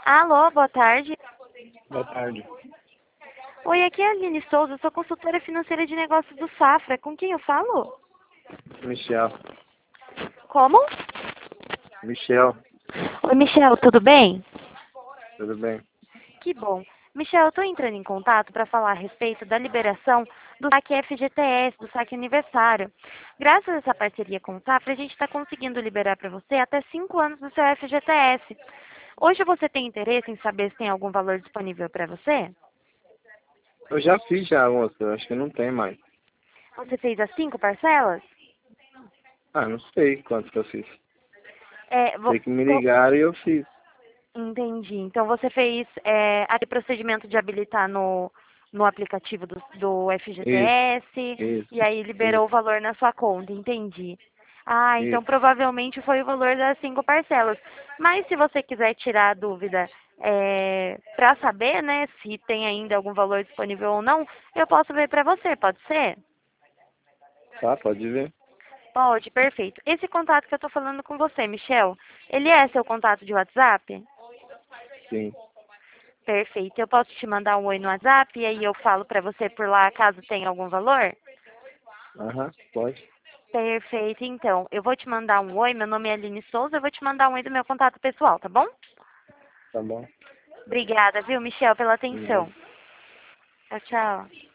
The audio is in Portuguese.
Alô, boa tarde. Boa tarde. Oi, aqui é a Aline Souza, eu sou consultora financeira de negócios do Safra. Com quem eu falo? Michel. Como? Michel, Oi, Michel, tudo bem? tudo bem? Que bom. Michel, eu estou entrando em contato para falar a respeito da liberação do saque FGTS, do saque aniversário. Graças a essa parceria com o Safra, a gente está conseguindo liberar para você até 5 anos do seu FGTS. Hoje você tem interesse em saber se tem algum valor disponível para você? Eu já fiz já, moça. Eu acho que não tem mais. Você fez as 5 parcelas? Ah, não sei quanto que eu fiz. É, Sei que me ligaram e eu fiz. Entendi. Então você fez aquele procedimento de habilitar no aplicativo do Isso, FGTS e isso, aí liberou o isso, valor na sua conta, entendi. Ah, então isso. provavelmente foi o valor das 5 parcelas. Mas se você quiser tirar a dúvida para saber, né, se tem ainda algum valor disponível ou não, eu posso ver para você, pode ser? Tá, pode ver. Pode, perfeito. Esse contato que eu estou falando com você, Michel, ele é seu contato de WhatsApp? Sim. Perfeito. Eu posso te mandar um oi no WhatsApp e aí eu falo pra você por lá caso tenha algum valor? Aham, pode. Perfeito, então. Eu vou te mandar um oi, meu nome é Aline Souza, eu vou te mandar um oi do meu contato pessoal, tá bom? Tá bom. Obrigada, viu, Michel, pela Nada. atenção. Tchau, tchau.